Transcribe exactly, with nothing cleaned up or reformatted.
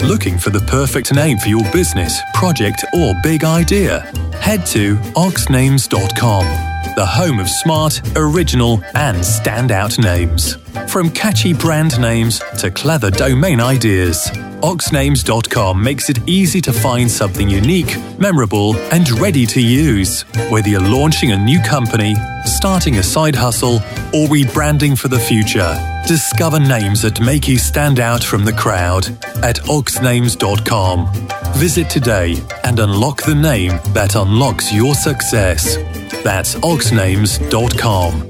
looking for the perfect name for your business, project, or big idea? Head to ox names dot com, the home of smart, original, and standout names. From catchy brand names to clever domain ideas, ox names dot com makes it easy to find something unique, memorable, and ready to use. Whether you're launching a new company, starting a side hustle, or rebranding for the future, discover names that make you stand out from the crowd at ox names dot com. Visit today and unlock the name that unlocks your success. That's ox names dot com.